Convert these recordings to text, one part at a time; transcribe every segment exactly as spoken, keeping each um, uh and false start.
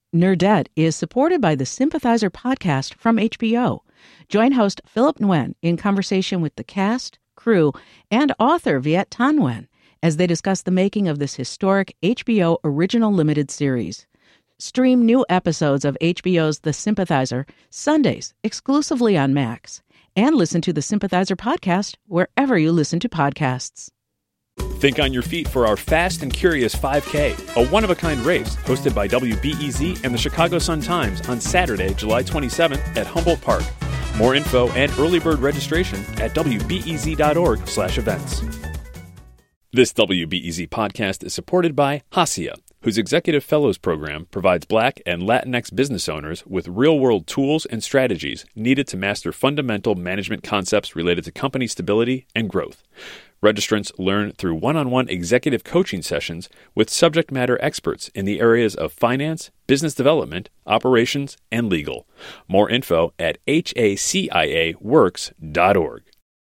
Nerdette is supported by the Sympathizer podcast from H B O. Join host Philip Nguyen in conversation with the cast, crew, and author Viet Thanh Nguyen as they discuss the making of this historic H B O original limited series. Stream new episodes of H B O's The Sympathizer Sundays exclusively on Max, and listen to the Sympathizer podcast wherever you listen to podcasts. Think on your feet for our Fast and Curious five K, a one-of-a-kind race hosted by W B E Z and the Chicago Sun-Times on Saturday, July twenty-seventh at Humboldt Park. More info and early bird registration at W B E Z dot org slash events. This W B E Z podcast is supported by Hacia, whose Executive Fellows Program provides Black and Latinx business owners with real-world tools and strategies needed to master fundamental management concepts related to company stability and growth. Registrants learn through one-on-one executive coaching sessions with subject matter experts in the areas of finance, business development, operations, and legal. More info at H A C I A works dot org.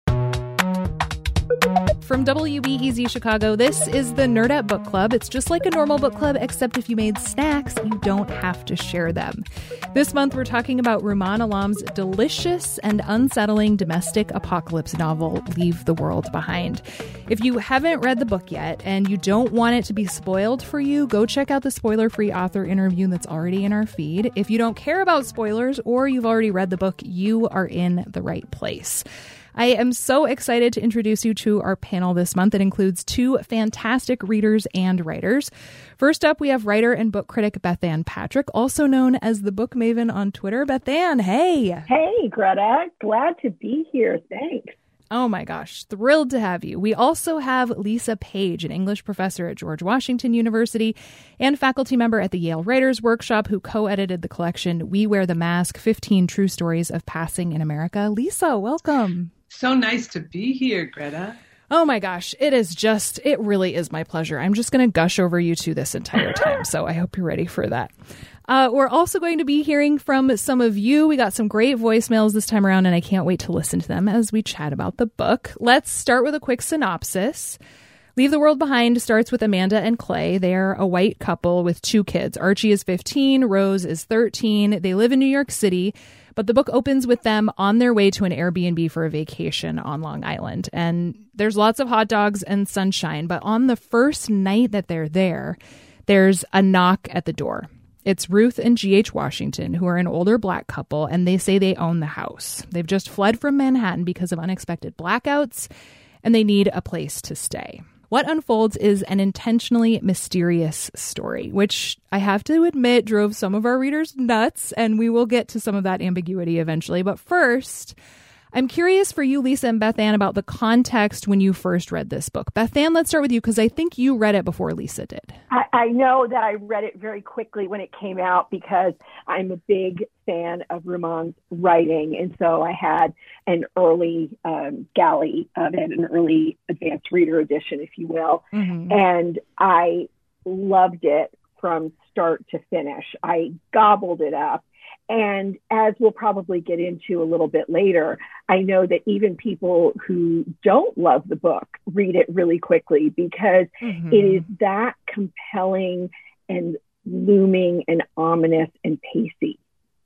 From W B E Z Chicago, this is the Nerdette Book Club. It's just like a normal book club, except if you made snacks, you don't have to share them. This month, we're talking about Rumaan Alam's delicious and unsettling domestic apocalypse novel, Leave the World Behind. If you haven't read the book yet and you don't want it to be spoiled for you, go check out the spoiler-free author interview that's already in our feed. If you don't care about spoilers or you've already read the book, you are in the right place. I am so excited to introduce you to our panel this month. It includes two fantastic readers and writers. First up, we have writer and book critic Beth Ann Patrick, also known as the Book Maven on Twitter. Beth Ann, hey. Hey, Greta. Glad to be here. Thanks. Oh my gosh, thrilled to have you. We also have Lisa Page, an English professor at George Washington University and faculty member at the Yale Writers Workshop, who co-edited the collection We Wear the Mask, fifteen True Stories of Passing in America. Lisa, welcome. So nice to be here, Greta. Oh my gosh, it is just, it really is my pleasure. I'm just going to gush over you two this entire time, so I hope you're ready for that. Uh, we're also going to be hearing from some of you. We got some great voicemails this time around, and I can't wait to listen to them as we chat about the book. Let's start with a quick synopsis. Leave the World Behind starts with Amanda and Clay. They're a white couple with two kids. Archie is fifteen, Rose is thirteen. They live in New York City, but the book opens with them on their way to an Airbnb for a vacation on Long Island. And there's lots of hot dogs and sunshine, but on the first night that they're there, there's a knock at the door. It's Ruth and G H Washington, who are an older Black couple, and they say they own the house. They've just fled from Manhattan because of unexpected blackouts, and they need a place to stay. What unfolds is an intentionally mysterious story, which I have to admit drove some of our readers nuts, and we will get to some of that ambiguity eventually. But first, I'm curious for you, Lisa and Beth Ann, about the context when you first read this book. Beth Ann, let's start with you, because I think you read it before Lisa did. I, I know that I read it very quickly when it came out because I'm a big fan of Rumaan's writing. And so I had an early um, galley of it, an early advanced reader edition, if you will. Mm-hmm. And I loved it from start to finish. I gobbled it up. And as we'll probably get into a little bit later, I know that even people who don't love the book read it really quickly because mm-hmm. it is that compelling and looming and ominous and pacey.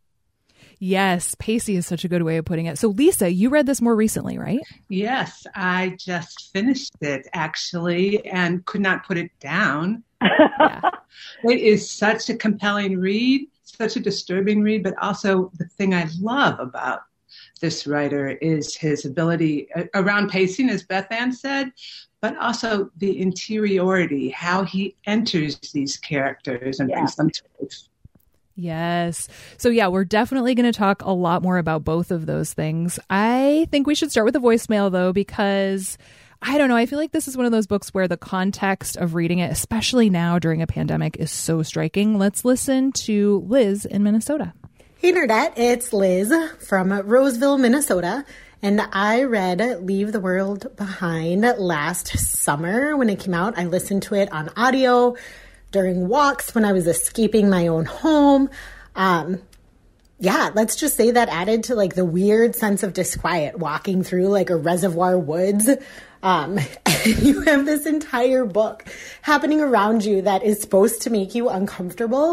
Yes, pacey is such a good way of putting it. So, Lisa, you read this more recently, right? Yes, I just finished it, actually, and could not put it down. Yeah. It is such a compelling read. Such a disturbing read, but also the thing I love about this writer is his ability around pacing, as Beth Ann said, but also the interiority, how he enters these characters and yeah. brings them to life. Yes. So yeah, we're definitely going to talk a lot more about both of those things. I think we should start with the voicemail, though, because I don't know. I feel like this is one of those books where the context of reading it, especially now during a pandemic, is so striking. Let's listen to Liz in Minnesota. Hey, Nerdette. It's Liz from Roseville, Minnesota. And I read Leave the World Behind last summer when it came out. I listened to it on audio during walks when I was escaping my own home. Um, yeah, let's just say that added to like the weird sense of disquiet walking through like a reservoir woods. Um, you have this entire book happening around you that is supposed to make you uncomfortable.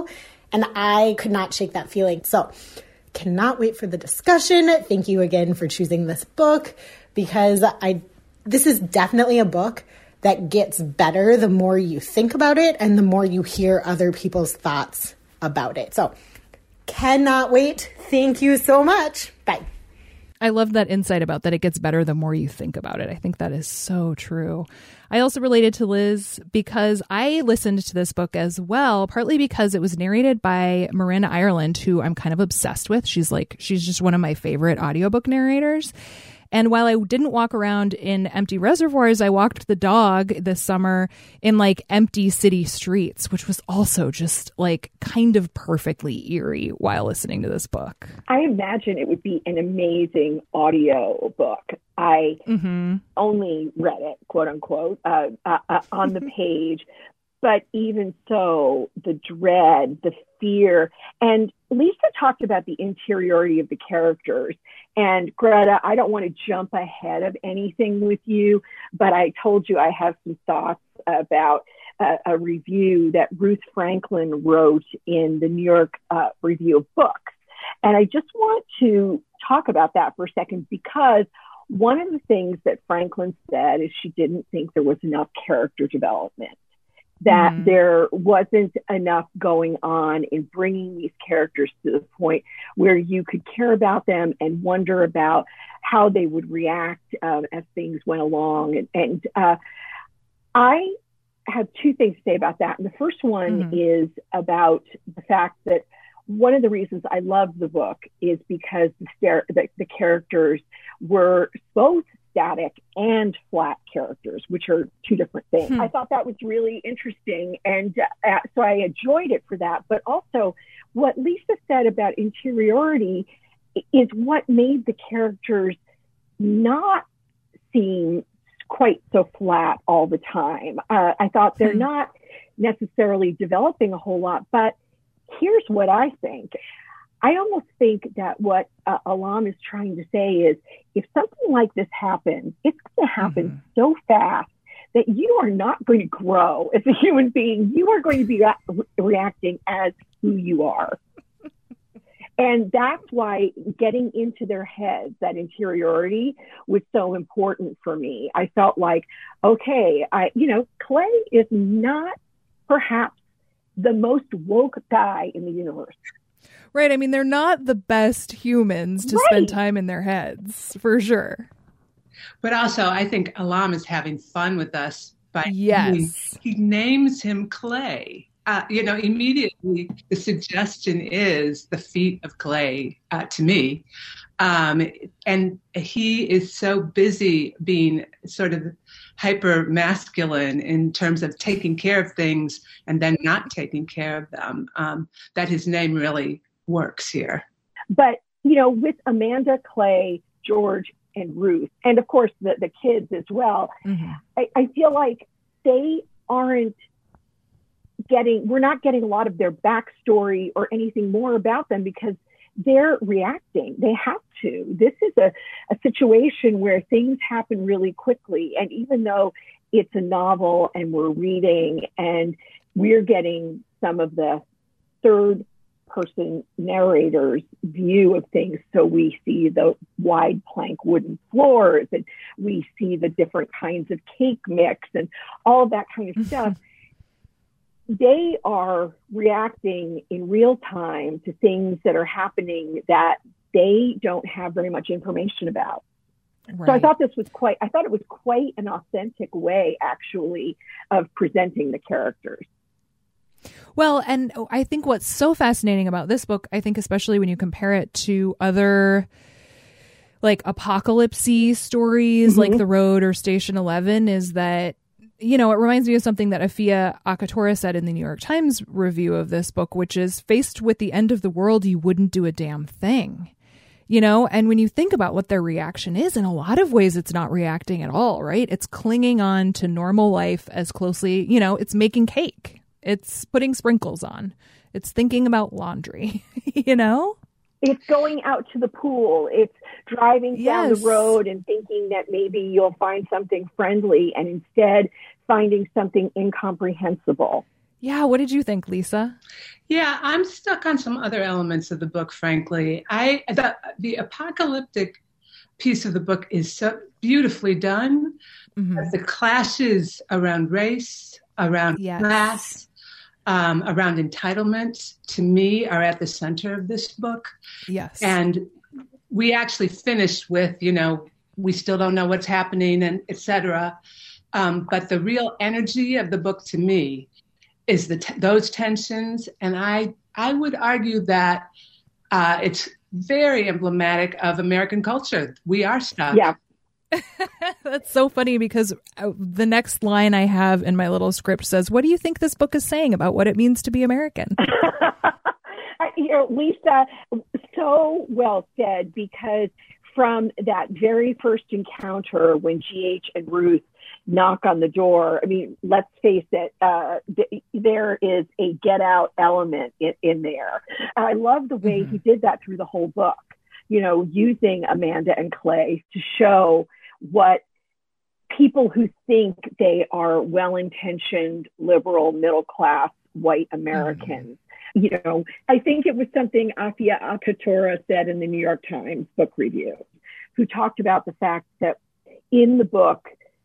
And I could not shake that feeling. So cannot wait for the discussion. Thank you again for choosing this book, because I this is definitely a book that gets better the more you think about it and the more you hear other people's thoughts about it. So cannot wait. Thank you so much. Bye. I love that insight about that it gets better the more you think about it. I think that is so true. I also related to Liz because I listened to this book as well, partly because it was narrated by Marin Ireland, who I'm kind of obsessed with. She's like, she's just one of my favorite audiobook narrators. And while I didn't walk around in empty reservoirs, I walked the dog this summer in like empty city streets, which was also just like kind of perfectly eerie while listening to this book. I imagine it would be an amazing audio book. I mm-hmm. only read it, quote unquote, uh, uh, uh, on the page. But even so, the dread, the fear, and Lisa talked about the interiority of the characters. And Greta, I don't want to jump ahead of anything with you, but I told you I have some thoughts about uh, a review that Ruth Franklin wrote in the New York uh, Review of Books. And I just want to talk about that for a second, because one of the things that Franklin said is she didn't think there was enough character development, that mm. there wasn't enough going on in bringing these characters to the point where you could care about them and wonder about how they would react um, as things went along. And, and uh, I have two things to say about that. And the first one mm. is about the fact that one of the reasons I love the book is because the, star- the, the characters were both static and flat characters, which are two different things. Hmm. I thought that was really interesting. And uh, so I enjoyed it for that. But also what Lisa said about interiority is what made the characters not seem quite so flat all the time. Uh, I thought they're hmm. not necessarily developing a whole lot, but here's what I think. I almost think that what uh, Alam is trying to say is, if something like this happens, it's going to happen mm-hmm. so fast that you are not going to grow as a human being. You are going to be re- reacting as who you are. And that's why getting into their heads, that interiority, was so important for me. I felt like, okay, I, you know, Clay is not perhaps the most woke guy in the universe. Right. I mean, they're not the best humans to right. spend time in their heads, for sure. But also, I think Alam is having fun with us by yes. he, he names him Clay. Uh, you know, immediately the suggestion is the feet of Clay uh, to me. Um, and he is so busy being sort of hyper masculine in terms of taking care of things and then not taking care of them, um, that his name really works here. But, you know, with Amanda, Clay, George, and Ruth, and of course the, the kids as well, mm-hmm. I, I feel like they aren't getting, we're not getting a lot of their backstory or anything more about them because they're reacting. They have to. This is a, a situation where things happen really quickly. And even though it's a novel and we're reading and we're getting some of the third person narrator's view of things. So we see the wide plank wooden floors and we see the different kinds of cake mix and all of that kind of stuff. They are reacting in real time to things that are happening that they don't have very much information about. Right. So I thought this was quite, I thought it was quite an authentic way, actually, of presenting the characters. Well, and I think what's so fascinating about this book, I think especially when you compare it to other like apocalypse-y stories mm-hmm. like The Road or Station Eleven, is that, you know, it reminds me of something that Afia Akatora said in the New York Times review of this book, which is, faced with the end of the world, you wouldn't do a damn thing. You know, and when you think about what their reaction is, in a lot of ways, it's not reacting at all, right? It's clinging on to normal life as closely, you know, it's making cake. It's putting sprinkles on. It's thinking about laundry, you know? It's going out to the pool. It's driving yes. down the road and thinking that maybe you'll find something friendly and instead finding something incomprehensible. Yeah. What did you think, Lisa? Yeah, I'm stuck on some other elements of the book, frankly. I the, the apocalyptic piece of the book is so beautifully done. Mm-hmm. But the clashes around race, around yes. class, um, around entitlement, to me, are at the center of this book. Yes. And we actually finished with, you know, we still don't know what's happening, and et cetera. Um, but the real energy of the book, to me, is the t- those tensions. And I, I would argue that uh, it's very emblematic of American culture. We are stuck. Yeah. That's so funny, because the next line I have in my little script says, what do you think this book is saying about what it means to be American? You know, Lisa, so well said, because from that very first encounter when G H and Ruth knock on the door, I mean, let's face it, uh, th- there is a get out element in, in there. I love the way mm-hmm. he did that through the whole book, you know, using Amanda and Clay to show what people who think they are well-intentioned, liberal, middle-class, white Americans. Mm-hmm. You know, I think it was something Afia Ataturah said in the New York Times book review, who talked about the fact that in the book,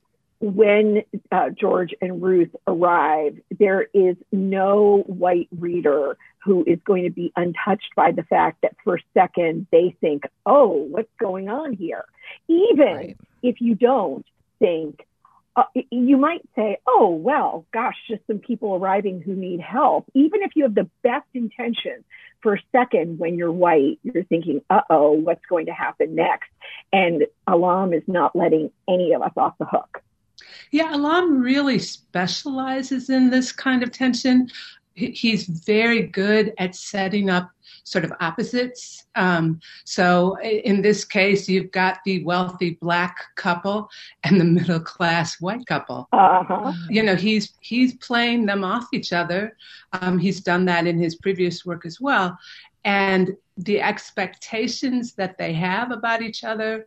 when uh, George and Ruth arrive, there is no white reader who is going to be untouched by the fact that for a second they think, oh, what's going on here? Even right. if you don't think, uh, you might say, oh, well, gosh, just some people arriving who need help. Even if you have the best intentions, for a second when you're white, you're thinking, uh-oh, what's going to happen next? And Alam is not letting any of us off the hook. Yeah, Alam really specializes in this kind of tension. He's very good at setting up sort of opposites. Um, so in this case, you've got the wealthy black couple and the middle class white couple. Uh-huh. You know, he's he's playing them off each other. Um, he's done that in his previous work as well. And the expectations that they have about each other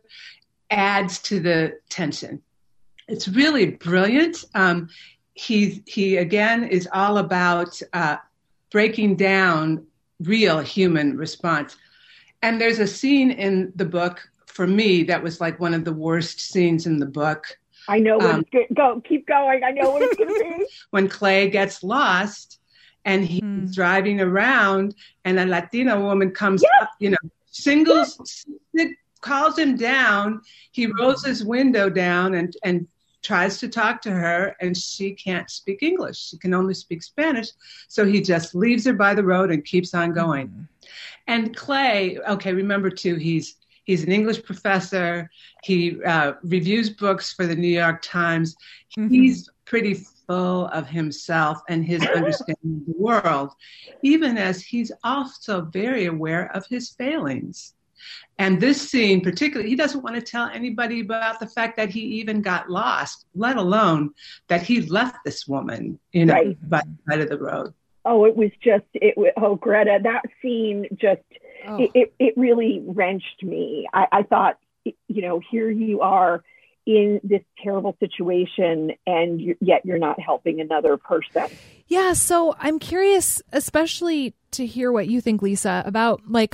adds to the tension. It's really brilliant. Um, he, he, again, is all about uh, breaking down real human response. And there's a scene in the book, for me, that was like one of the worst scenes in the book. I know what um, it's good. Go, keep going. I know what it's going to be. When Clay gets lost and he's mm. driving around and a Latina woman comes yes. up, you know, singles, yes. calls him down. He rolls his window down and, and tries to talk to her, and she can't speak English. She can only speak Spanish. So he just leaves her by the road and keeps on going. Mm-hmm. And Clay, okay, remember too, he's he's an English professor. He uh, reviews books for the New York Times. Mm-hmm. He's pretty full of himself and his understanding of the world, even as he's also very aware of his failings. And this scene particularly, he doesn't want to tell anybody about the fact that he even got lost, let alone that he left this woman, you know, right. by the side of the road. Oh, it was just, it. oh, Greta, that scene just, oh. it, it, it really wrenched me. I, I thought, you know, here you are in this terrible situation, and you, yet you're not helping another person. Yeah, so I'm curious, especially to hear what you think, Lisa, about like,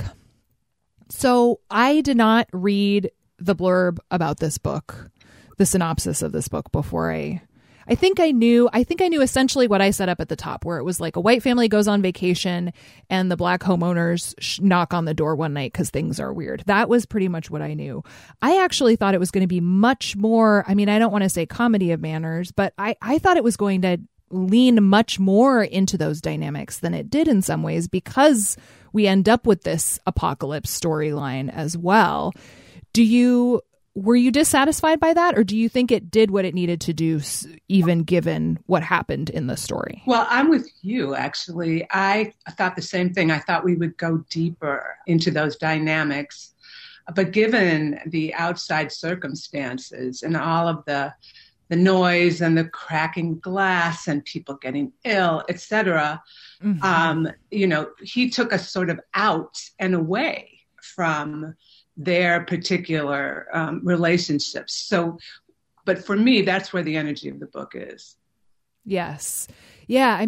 so I did not read the blurb about this book, the synopsis of this book before I, I think I knew, I think I knew essentially what I set up at the top, where it was like a white family goes on vacation and the black homeowners sh- knock on the door one night because things are weird. That was pretty much what I knew. I actually thought it was going to be much more, I mean, I don't want to say comedy of manners, but I, I thought it was going to lean much more into those dynamics than it did in some ways, because we end up with this apocalypse storyline as well. Do you, were you dissatisfied by that, or do you think it did what it needed to do, even given what happened in the story? Well, I'm with you, actually. I thought the same thing. I thought we would go deeper into those dynamics. But given the outside circumstances and all of the the noise and the cracking glass and people getting ill, et cetera, mm-hmm. um, you know, he took us sort of out and away from their particular um, relationships. So, but for me, that's where the energy of the book is. Yes. Yeah. I mean,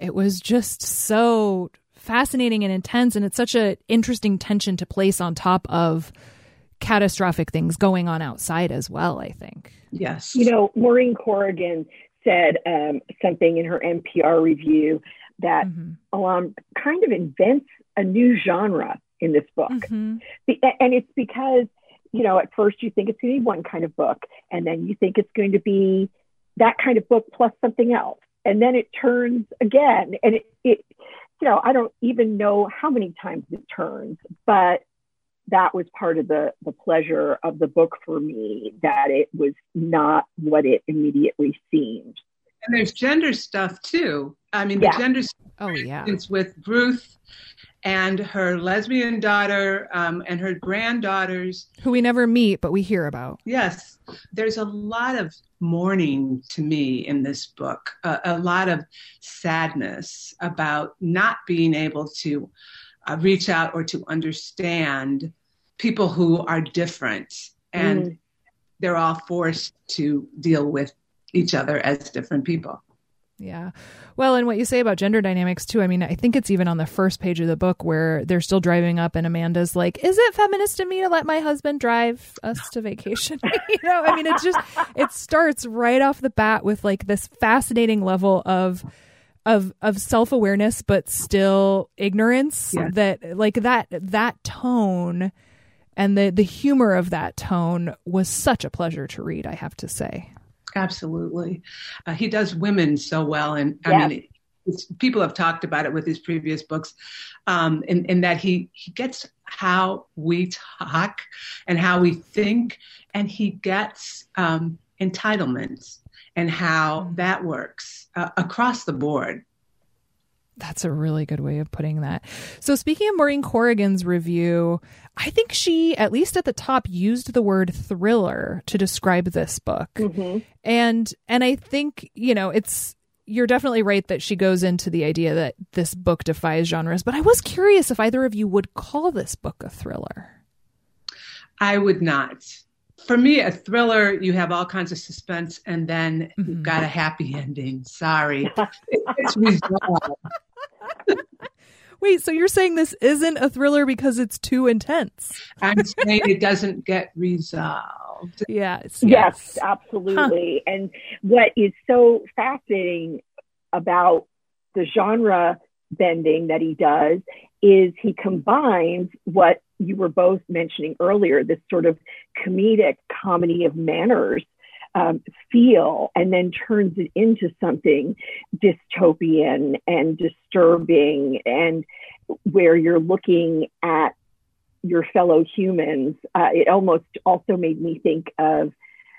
it was just so fascinating and intense. And it's such an interesting tension to place on top of catastrophic things going on outside as well, I think. Yes. You know, Maureen Corrigan said um, something in her N P R review that mm-hmm. Elam kind of invents a new genre in this book. Mm-hmm. And it's because, you know, at first you think it's going to be one kind of book, and then you think it's going to be that kind of book plus something else. And then it turns again. And it, it you know, I don't even know how many times it turns, but that was part of the, the pleasure of the book for me, that it was not what it immediately seemed. And there's gender stuff too. I mean, yeah. the gender stuff, oh, yeah. It's with Ruth and her lesbian daughter um, and her granddaughters. Who we never meet, but we hear about. Yes. There's a lot of mourning to me in this book, uh, a lot of sadness about not being able to uh, reach out or to understand people who are different. And mm. they're all forced to deal with each other as different people. Yeah. Well, and what you say about gender dynamics too, I mean, I think it's even on the first page of the book where they're still driving up and Amanda's like, is it feminist of me to let my husband drive us to vacation? You know, I mean, it's just, it starts right off the bat with like this fascinating level of, of, of self-awareness, but still ignorance. Yeah. That like that, that tone and the, the humor of that tone was such a pleasure to read, I have to say. Absolutely. Uh, he does women so well. And I yeah. mean, it's, people have talked about it with his previous books, um, in, in that he, he gets how we talk and how we think, and he gets um, entitlements and how mm. that works uh, across the board. That's a really good way of putting that. So speaking of Maureen Corrigan's review, I think she, at least at the top, used the word thriller to describe this book. Mm-hmm. And and I think, you know, it's you're definitely right that she goes into the idea that this book defies genres. But I was curious if either of you would call this book a thriller. I would not. For me, a thriller, you have all kinds of suspense, and then mm-hmm. you've got a happy ending. Sorry. It's resolved. Wait, so you're saying this isn't a thriller because it's too intense? I'm saying it doesn't get resolved. Yes. Yes, yes absolutely. Huh. And what is so fascinating about the genre bending that he does is he combines what you were both mentioning earlier, this sort of comedic comedy of manners um, feel, and then turns it into something dystopian and disturbing, and where you're looking at your fellow humans. Uh, it almost also made me think of,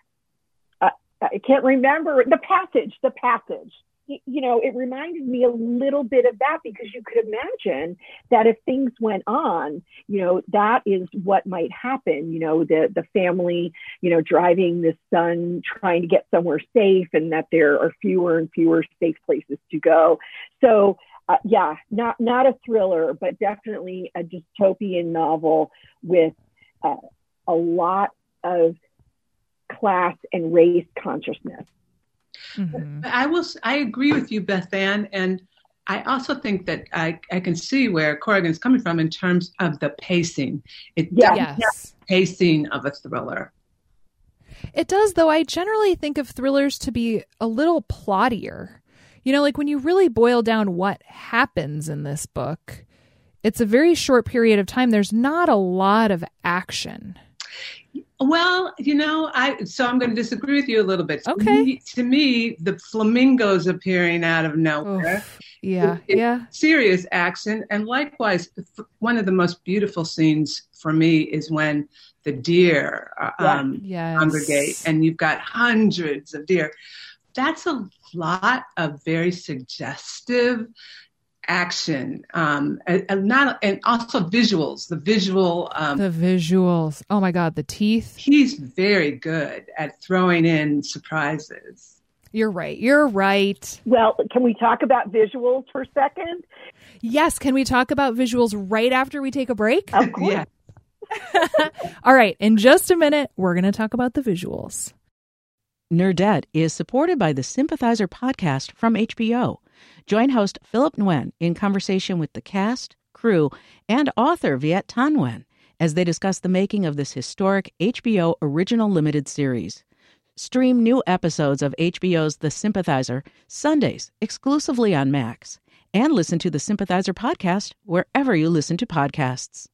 uh, I can't remember, The Passage, The Passage. You know, it reminded me a little bit of that, because you could imagine that if things went on, you know, that is what might happen. You know, the the family, you know, driving the son, trying to get somewhere safe, and that there are fewer and fewer safe places to go. So, uh, yeah, not not a thriller, but definitely a dystopian novel with uh, a lot of class and race consciousness. Mm-hmm. I will. I agree with you, Beth Ann, and I also think that I, I can see where Corrigan's coming from in terms of the pacing. It yeah. yes. pacing of a thriller. It does, though. I generally think of thrillers to be a little plottier. You know, like when you really boil down what happens in this book, it's a very short period of time. There's not a lot of action. Well, you know, I so I'm going to disagree with you a little bit. Okay. To me, to me the flamingos appearing out of nowhere. Oof. Yeah, it, yeah. Serious action. And likewise, one of the most beautiful scenes for me is when the deer um, yes. congregate, and you've got hundreds of deer. That's a lot of very suggestive action, um, and, and not, and also visuals. The visual, um, the visuals. Oh my God, the teeth. He's very good at throwing in surprises. You're right. You're right. Well, can we talk about visuals for a second? Yes. Can we talk about visuals right after we take a break? Of course. Yeah. All right. In just a minute, we're going to talk about the visuals. Nerdette is supported by the Sympathizer podcast from H B O. Join host Philip Nguyen in conversation with the cast, crew, and author Viet Thanh Nguyen as they discuss the making of this historic H B O original limited series. Stream new episodes of H B O's The Sympathizer Sundays exclusively on Max, and listen to the Sympathizer podcast wherever you listen to podcasts.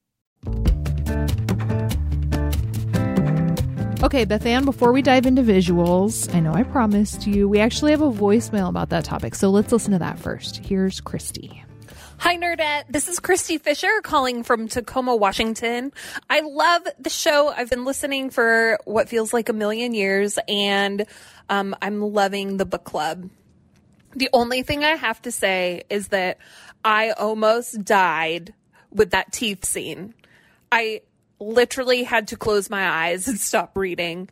Okay, Beth Ann, before we dive into visuals, I know I promised you, we actually have a voicemail about that topic, so let's listen to that first. Here's Christy. Hi, Nerdette. This is Christy Fisher calling from Tacoma, Washington. I love the show. I've been listening for what feels like a million years, and um, I'm loving the book club. The only thing I have to say is that I almost died with that teeth scene. I literally had to close my eyes and stop reading.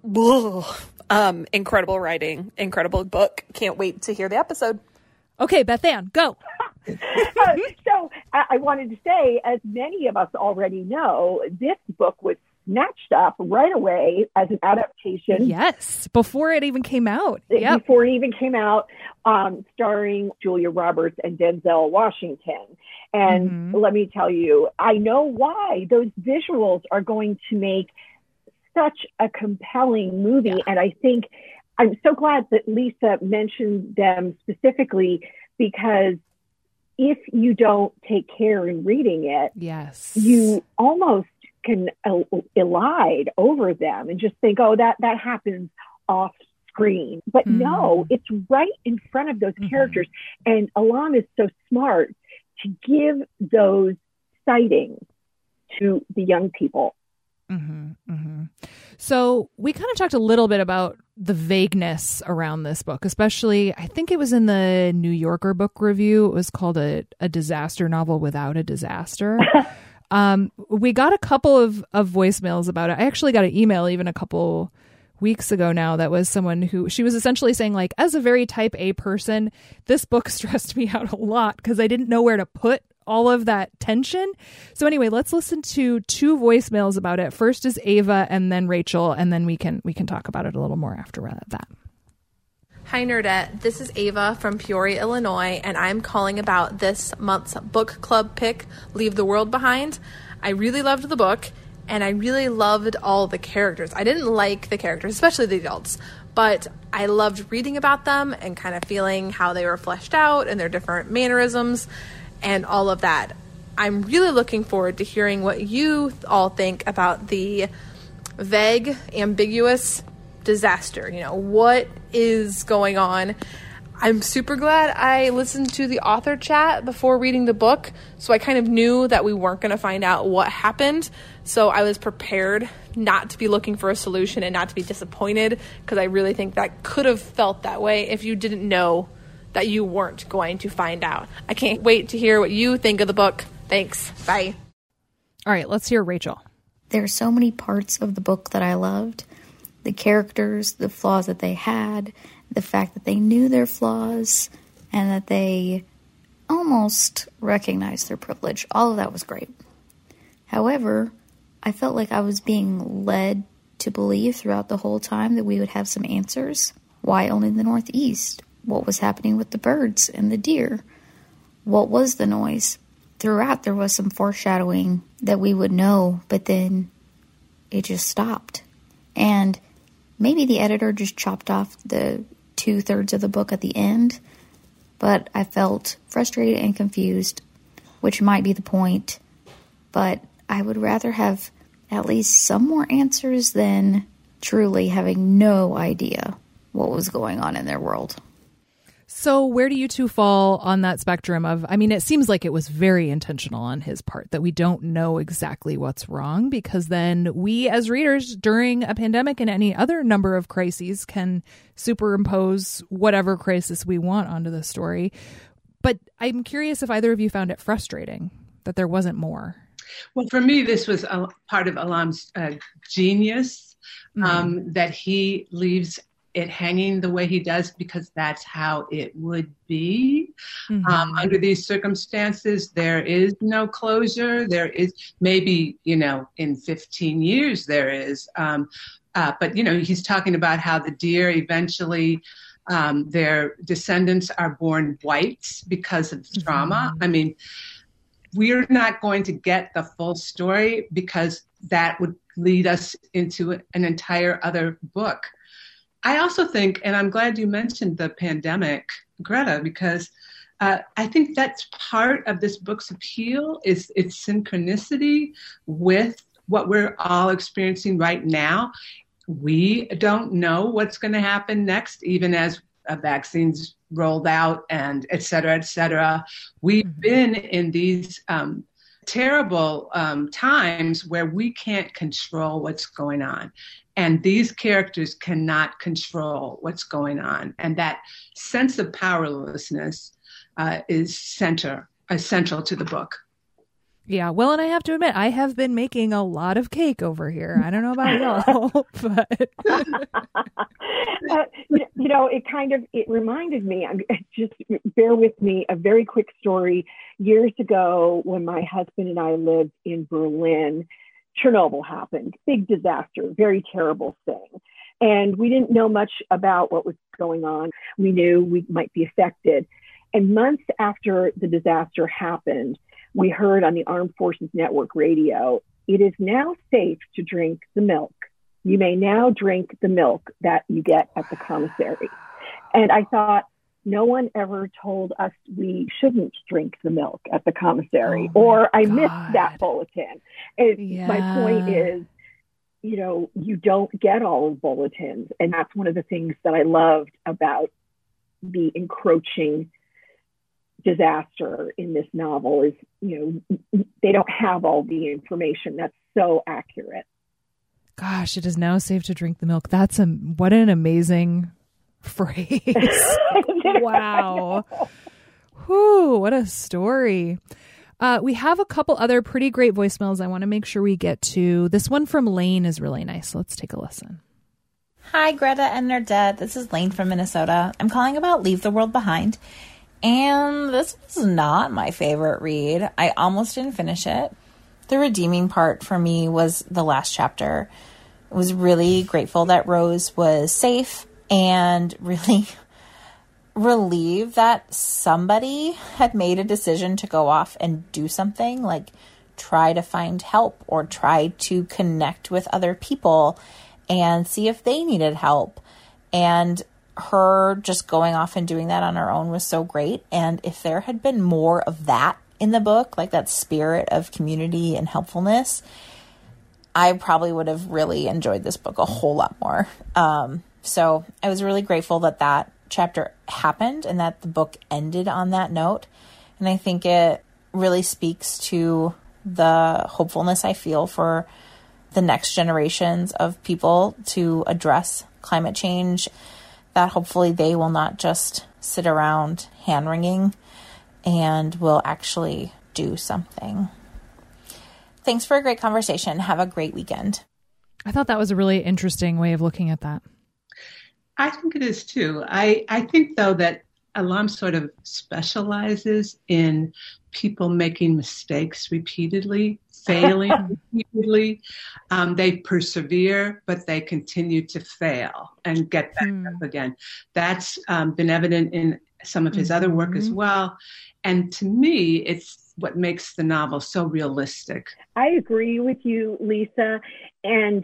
Um, incredible writing, incredible book. Can't wait to hear the episode. Okay, Beth Ann, go. uh, so I, I wanted to say, as many of us already know, this book was snatched up right away as an adaptation. Yes, before it even came out. Yep. Before it even came out, um, starring Julia Roberts and Denzel Washington. And mm-hmm. let me tell you, I know why. Those visuals are going to make such a compelling movie. Yeah. And I think I'm so glad that Lisa mentioned them specifically, because if you don't take care in reading it, yes, you almost can el- elide over them and just think, oh, that, that happens off screen. But mm. no, it's right in front of those mm-hmm. characters. And Alam is so smart to give those sightings to the young people. Mm-hmm, mm-hmm. So we kind of talked a little bit about the vagueness around this book, especially, I think it was in the New Yorker book review. It was called a, a disaster novel without a disaster. um, we got a couple of, of voicemails about it. I actually got an email even a couple weeks ago now that was someone who, she was essentially saying, like, as a very type A person, this book stressed me out a lot because I didn't know where to put all of that tension. So anyway, let's listen to two voicemails about it. First is Ava and then Rachel, and then we can we can talk about it a little more after that. Hi, Nerdette. This is Ava from Peoria, Illinois, and I'm calling about this month's book club pick, Leave the World Behind. I really loved the book, and I really loved all the characters. I didn't like the characters, especially the adults, but I loved reading about them and kind of feeling how they were fleshed out and their different mannerisms and all of that. I'm really looking forward to hearing what you all think about the vague, ambiguous disaster. You know, what is going on? I'm super glad I listened to the author chat before reading the book, so I kind of knew that we weren't going to find out what happened. So I was prepared not to be looking for a solution and not to be disappointed, because I really think that could have felt that way if you didn't know that you weren't going to find out. I can't wait to hear what you think of the book. Thanks. Bye. All right, let's hear Rachel. There are so many parts of the book that I loved. The characters, the flaws that they had, the fact that they knew their flaws, and that they almost recognized their privilege. All of that was great. However, I felt like I was being led to believe throughout the whole time that we would have some answers. Why only the Northeast? What was happening with the birds and the deer? What was the noise? Throughout, there was some foreshadowing that we would know, but then it just stopped. And maybe the editor just chopped off the two-thirds of the book at the end, but I felt frustrated and confused, which might be the point, but I would rather have at least some more answers than truly having no idea what was going on in their world. So where do you two fall on that spectrum of, I mean, it seems like it was very intentional on his part that we don't know exactly what's wrong, because then we as readers during a pandemic and any other number of crises can superimpose whatever crisis we want onto the story. But I'm curious if either of you found it frustrating that there wasn't more. Well, for me, this was a part of Alam's uh, genius, mm-hmm. um, that he leaves it hanging the way he does because that's how it would be. Mm-hmm. Um, under these circumstances, there is no closure. There is maybe, you know, in fifteen years there is. Um, uh, but, you know, he's talking about how the deer eventually Um, their descendants are born white because of trauma. Mm-hmm. I mean, we're not going to get the full story because that would lead us into an entire other book. I also think, and I'm glad you mentioned the pandemic, Greta, because uh, I think that's part of this book's appeal is its synchronicity with what we're all experiencing right now. We don't know what's going to happen next, even as uh, vaccines rolled out and et cetera, et cetera. We've mm-hmm. been in these um, terrible um, times where we can't control what's going on. And these characters cannot control what's going on. And that sense of powerlessness uh, is center, uh, central to the book. Yeah, well, and I have to admit, I have been making a lot of cake over here. I don't know about y'all, but uh, you know, it kind of it reminded me. I'm just bear with me. A very quick story. Years ago, when my husband and I lived in Berlin, Chernobyl happened. Big disaster, very terrible thing, and we didn't know much about what was going on. We knew we might be affected, and months after the disaster happened, we heard on the Armed Forces Network radio, it is now safe to drink the milk. You may now drink the milk that you get at the commissary. And I thought, no one ever told us we shouldn't drink the milk at the commissary, oh or I God. missed that bulletin. And yeah. my point is, you know, you don't get all of bulletins. And that's one of the things that I loved about the encroaching disaster in this novel is, you know, they don't have all the information. That's so accurate. Gosh, it is now safe to drink the milk. That's a what an amazing phrase. Wow. Whew, what a story. Uh, we have a couple other pretty great voicemails I want to make sure we get to. This one from Lane is really nice. Let's take a listen. Hi, Greta and Nerdette. This is Lane from Minnesota. I'm calling about Leave the World Behind. And this was not my favorite read. I almost didn't finish it. The redeeming part for me was the last chapter. I was really grateful that Rose was safe and really relieved that somebody had made a decision to go off and do something, like try to find help or try to connect with other people and see if they needed help. And her just going off and doing that on her own was so great. And if there had been more of that in the book, like that spirit of community and helpfulness, I probably would have really enjoyed this book a whole lot more. Um, so I was really grateful that that chapter happened and that the book ended on that note. And I think it really speaks to the hopefulness I feel for the next generations of people to address climate change, that hopefully they will not just sit around hand-wringing and will actually do something. Thanks for a great conversation. Have a great weekend. I thought that was a really interesting way of looking at that. I think it is too. I, I think, though, that Elam sort of specializes in people making mistakes repeatedly, failing repeatedly. Um, they persevere, but they continue to fail and get back mm. up again. That's um, been evident in some of his mm-hmm. other work as well. And to me, it's what makes the novel so realistic. I agree with you, Lisa. And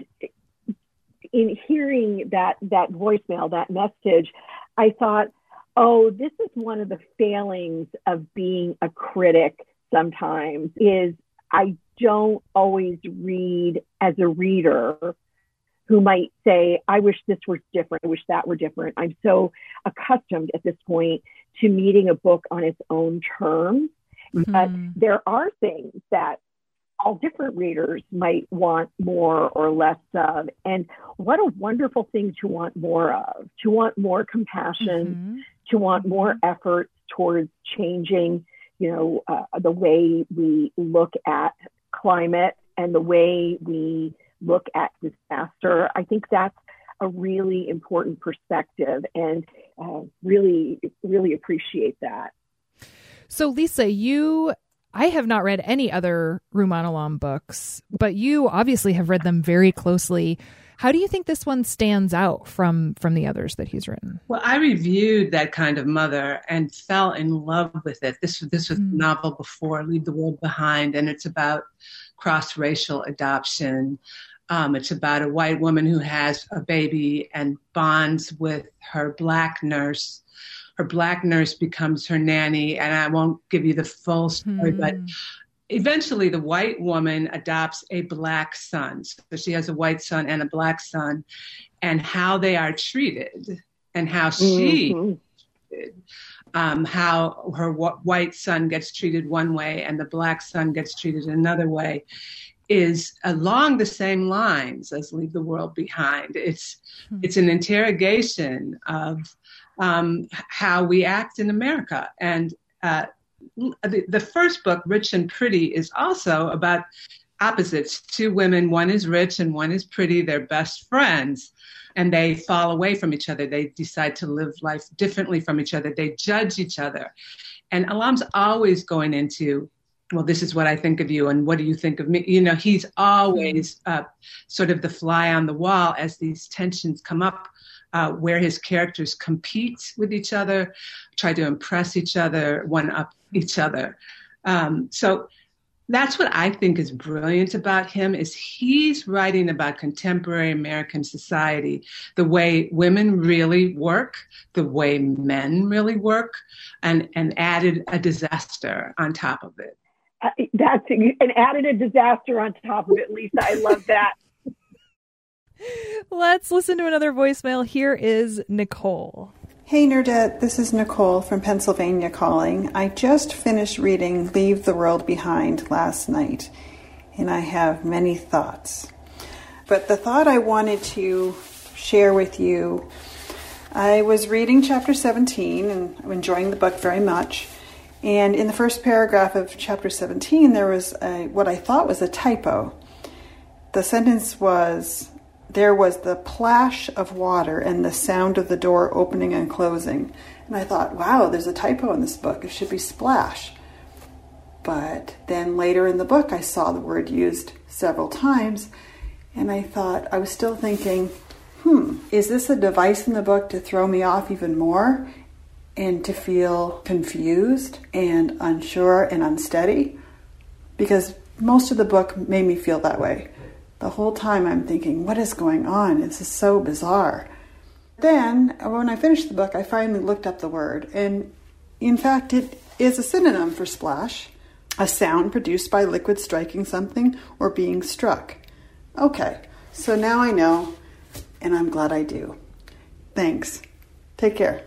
in hearing that that voicemail, that message, I thought, oh, this is one of the failings of being a critic sometimes, is I don't always read as a reader who might say, I wish this were different. I wish that were different. I'm so accustomed at this point to meeting a book on its own terms. Mm-hmm. But there are things that all different readers might want more or less of. And what a wonderful thing to want more of, to want more compassion, mm-hmm. to want more effort towards changing, you know, uh, the way we look at climate and the way we look at disaster. I think that's a really important perspective, and uh, really, really appreciate that. So, Lisa, you, I have not read any other Rumaan Alam books, but you obviously have read them very closely. How do you think this one stands out from from the others that he's written? Well, I reviewed That Kind of Mother and fell in love with it. This, this was mm. a novel before, Leave the World Behind, and it's about cross-racial adoption. Um, it's about a white woman who has a baby and bonds with her black nurse. Her black nurse becomes her nanny, and I won't give you the full story, mm. but eventually the white woman adopts a black son. So she has a white son and a black son, and how they are treated and how she mm-hmm. treated, um, how her w- white son gets treated one way and the black son gets treated another way is along the same lines as Leave the World Behind. It's, mm-hmm. it's an interrogation of um, how we act in America. And uh, The, the first book, Rich and Pretty, is also about opposites. Two women, one is rich and one is pretty. They're best friends, and they fall away from each other. They decide to live life differently from each other. They judge each other. And Elam's always going into, well, this is what I think of you, and what do you think of me? You know, he's always uh, sort of the fly on the wall as these tensions come up. Uh, where his characters compete with each other, try to impress each other, one-up each other. Um, so that's what I think is brilliant about him, is he's writing about contemporary American society, the way women really work, the way men really work, and, and added a disaster on top of it. Uh, that's and added a disaster on top of it, Lisa. I love that. Let's listen to another voicemail. Here is Nicole. Hey, Nerdette. This is Nicole from Pennsylvania calling. I just finished reading Leave the World Behind last night, and I have many thoughts. But the thought I wanted to share with you, I was reading chapter seventeen, and I'm enjoying the book very much. And in the first paragraph of chapter seventeen, there was a, what I thought was a typo. The sentence was, there was the plash of water and the sound of the door opening and closing. And I thought, wow, there's a typo in this book. It should be splash. But then later in the book, I saw the word used several times. And I thought, I was still thinking, hmm, is this a device in the book to throw me off even more and to feel confused and unsure and unsteady? Because most of the book made me feel that way. The whole time I'm thinking, what is going on? This is so bizarre. Then, when I finished the book, I finally looked up the word. And in fact, it is a synonym for splash, a sound produced by liquid striking something or being struck. Okay, so now I know, and I'm glad I do. Thanks. Take care.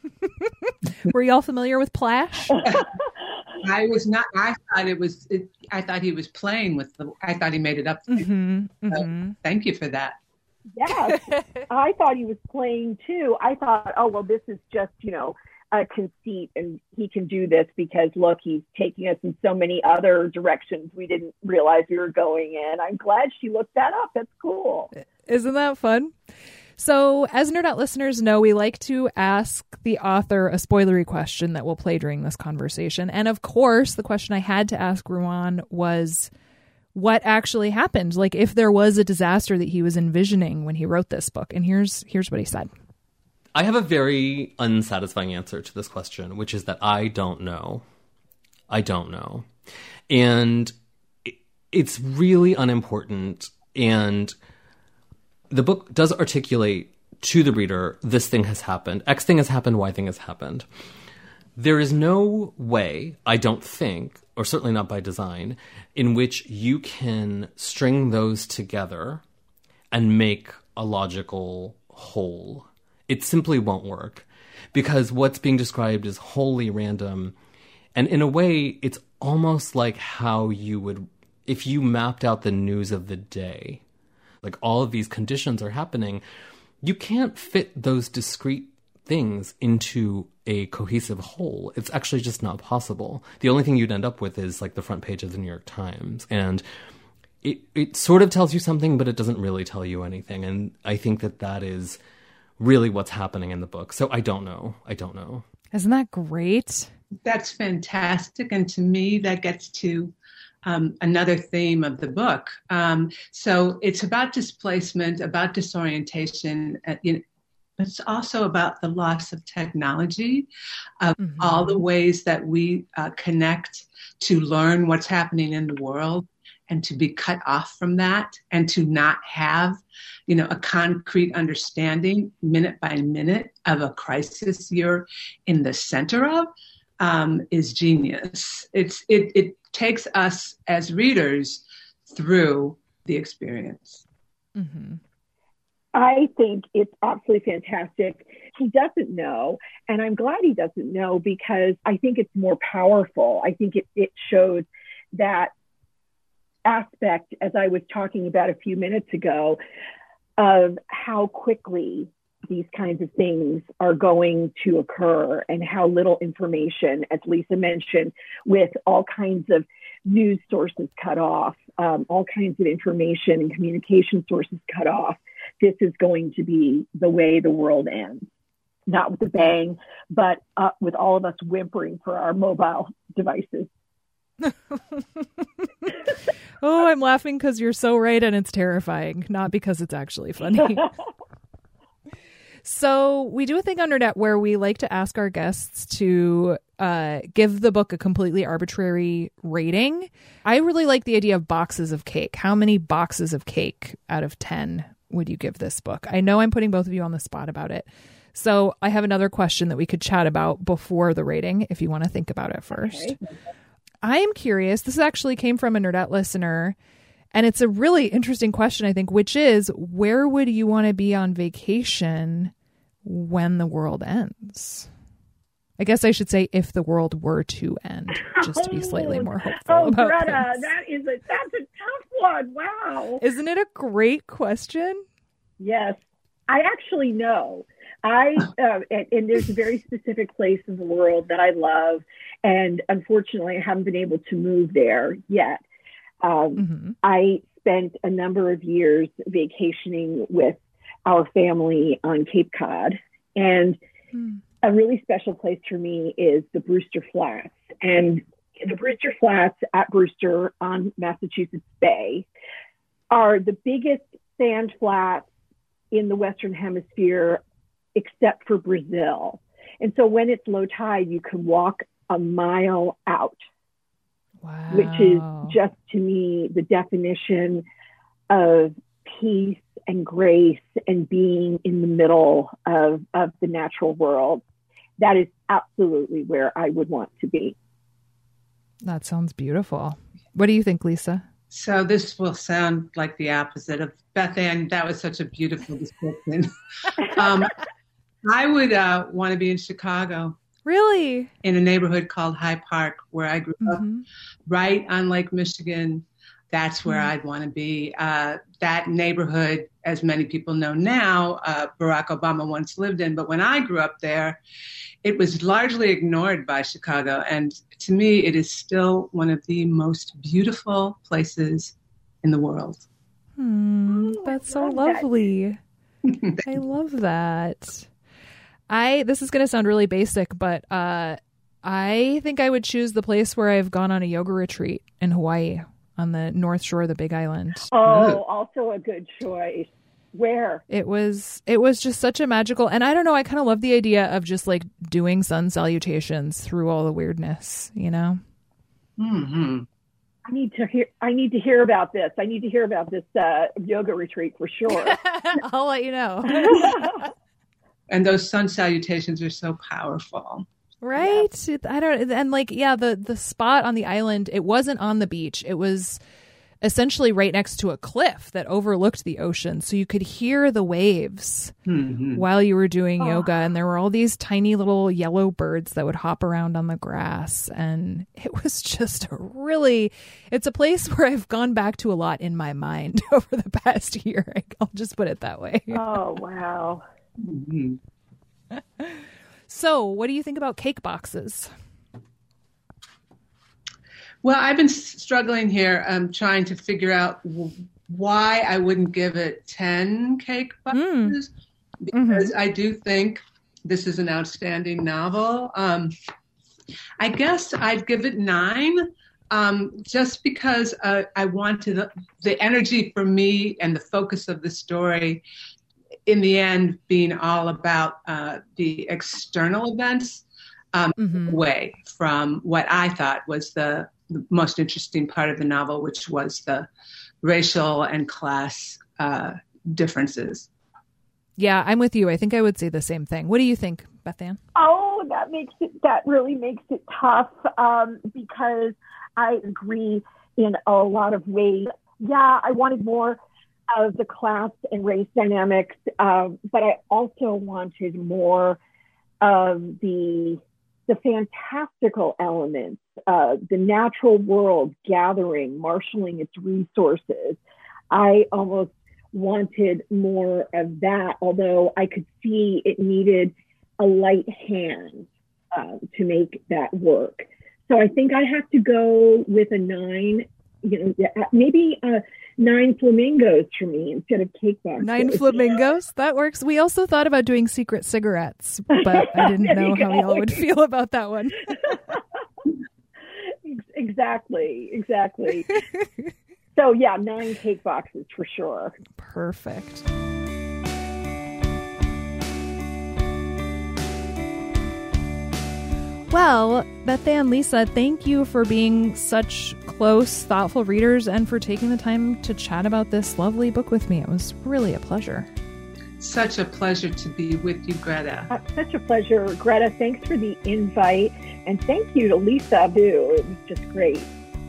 Were you all familiar with plash? I was not. I thought it was. It, I thought he was playing with the. I thought he made it up. Mm-hmm, so mm-hmm. Thank you for that. Yes, I thought he was playing too. I thought, oh well, this is just you know a conceit, and he can do this because look, he's taking us in so many other directions we didn't realize we were going in. I'm glad she looked that up. That's cool. Isn't that fun? So, as Nerd Out listeners know, we like to ask the author a spoilery question that we'll play during this conversation. And of course, the question I had to ask Ruwan was, what actually happened? Like, if there was a disaster that he was envisioning when he wrote this book. And here's here's what he said. I have a very unsatisfying answer to this question, which is that I don't know. I don't know. And it's really unimportant. And the book does articulate to the reader, this thing has happened, X thing has happened, Y thing has happened. There is no way, I don't think, or certainly not by design, in which you can string those together and make a logical whole. It simply won't work, because what's being described is wholly random. And in a way, it's almost like how you would, if you mapped out the news of the day, like all of these conditions are happening, you can't fit those discrete things into a cohesive whole. It's actually just not possible. The only thing you'd end up with is like the front page of the New York Times. And it, it sort of tells you something, but it doesn't really tell you anything. And I think that that is really what's happening in the book. So I don't know. I don't know. Isn't that great? That's fantastic. And to me, that gets to um, another theme of the book. Um, so it's about displacement, about disorientation. Uh, you know, but it's also about the loss of technology, of mm-hmm. all the ways that we uh, connect to learn what's happening in the world, and to be cut off from that, and to not have, you know, a concrete understanding minute by minute of a crisis you're in the center of, um, is genius. It's it it takes us as readers through the experience. Mm-hmm. I think it's absolutely fantastic. He doesn't know, and I'm glad he doesn't know, because I think it's more powerful. I think it, it shows that aspect, as I was talking about a few minutes ago, of how quickly these kinds of things are going to occur and how little information, as Lisa mentioned, with all kinds of news sources cut off, um, all kinds of information and communication sources cut off. This is going to be the way the world ends. Not with a bang, but uh, with all of us whimpering for our mobile devices. Oh, I'm laughing because you're so right and it's terrifying, not because it's actually funny. So we do a thing on Nerdette where we like to ask our guests to uh, give the book a completely arbitrary rating. I really like the idea of boxes of cake. How many boxes of cake out of ten would you give this book? I know I'm putting both of you on the spot about it. So I have another question that we could chat about before the rating if you want to think about it first. Okay. I am curious. This actually came from a Nerdette listener, and it's a really interesting question, I think, which is, where would you want to be on vacation when the world ends? I guess I should say if the world were to end, just to be slightly more hopeful. Oh, about Greta, things. that is a that's a tough one. Wow. Isn't it a great question? Yes, I actually know. I uh, and, and there's a very specific place in the world that I love, and unfortunately, I haven't been able to move there yet. Um, mm-hmm. I spent a number of years vacationing with our family on Cape Cod, and mm. a really special place for me is the Brewster Flats. And the Brewster Flats at Brewster on Massachusetts Bay are the biggest sand flats in the Western Hemisphere, except for Brazil. And so when it's low tide, you can walk a mile out, wow. which is just, to me, the definition of peace and grace and being in the middle of, of the natural world. That is absolutely where I would want to be. That sounds beautiful. What do you think, Lisa? So this will sound like the opposite of Beth Ann. That was such a beautiful description. um, I would uh, want to be in Chicago. Really? In a neighborhood called High Park, where I grew mm-hmm. up, right on Lake Michigan. That's where mm-hmm. I'd want to be. Uh, that neighborhood, as many people know now, uh, Barack Obama once lived in. But when I grew up there, it was largely ignored by Chicago. And to me, it is still one of the most beautiful places in the world. Hmm, that's so lovely. I love that. I this is going to sound really basic, but uh, I think I would choose the place where I've gone on a yoga retreat in Hawaii on the North Shore of the Big Island. Oh, Ooh. Also a good choice. Where? It was it was just such a magical, and I don't know, I kind of love the idea of just like doing sun salutations through all the weirdness, you know? Mm-hmm. I need to hear I need to hear about this. I need to hear about this uh, yoga retreat for sure. I'll let you know. And those sun salutations are so powerful. Right? Yeah. I don't and like yeah, the the spot on the island, it wasn't on the beach. It was essentially right next to a cliff that overlooked the ocean, so you could hear the waves mm-hmm. while you were doing oh. yoga, and there were all these tiny little yellow birds that would hop around on the grass, and it was just a really it's a place where I've gone back to a lot in my mind over the past year. I'll just put it that way. Oh, wow. Mm-hmm. So, what do you think about cake boxes? Well, I've been struggling here, um, trying to figure out w- why I wouldn't give it ten cake boxes, mm. because mm-hmm. I do think this is an outstanding novel. Um, I guess I'd give it nine, Um, just because uh, I wanted the, the energy for me and the focus of the story in the end being all about uh, the external events um, mm-hmm. away from what I thought was the, the most interesting part of the novel, which was the racial and class uh, differences. Yeah, I'm with you. I think I would say the same thing. What do you think, Beth Ann? Oh, that makes it, that really makes it tough um, because I agree in a lot of ways. Yeah, I wanted more of the class and race dynamics, uh, but I also wanted more of the the fantastical elements, uh, the natural world gathering, marshaling its resources. I almost wanted more of that, although I could see it needed a light hand uh, to make that work. So I think I have to go with a nine, you know, maybe uh, nine flamingos for me instead of cake boxes. Nine flamingos? That works. We also thought about doing secret cigarettes, but I didn't know how y'all would feel about that one. Exactly, exactly. So yeah, nine cake boxes for sure. Perfect. Well, Beth Ann, Lisa, thank you for being such close, thoughtful readers and for taking the time to chat about this lovely book with me. It was really a pleasure. Such a pleasure to be with you, Greta. Uh, such a pleasure, Greta. Thanks for the invite. And thank you to Lisa, too. It was just great.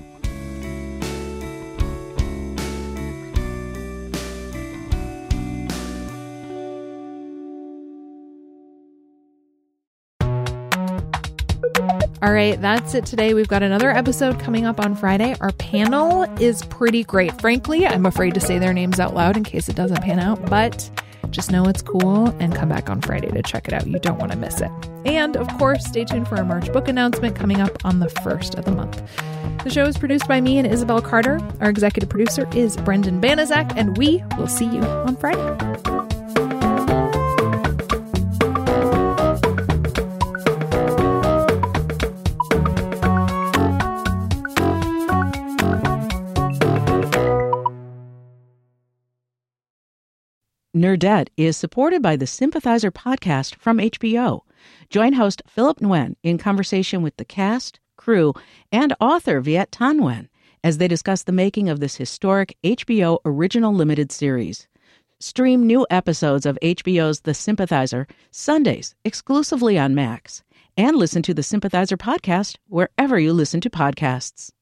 All right, that's it today. We've got another episode coming up on Friday. Our panel is pretty great. Frankly, I'm afraid to say their names out loud in case it doesn't pan out, but just know it's cool and come back on Friday to check it out. You don't want to miss it. And of course, stay tuned for our March book announcement coming up on the first of the month. The show is produced by me and Isabel Carter. Our executive producer is Brendan Banaszak, and we will see you on Friday. Nerdette is supported by the Sympathizer podcast from H B O. Join host Philip Nguyen in conversation with the cast, crew, and author Viet Thanh Nguyen as they discuss the making of this historic H B O original limited series. Stream new episodes of H B O's The Sympathizer Sundays exclusively on Max, and listen to the Sympathizer podcast wherever you listen to podcasts.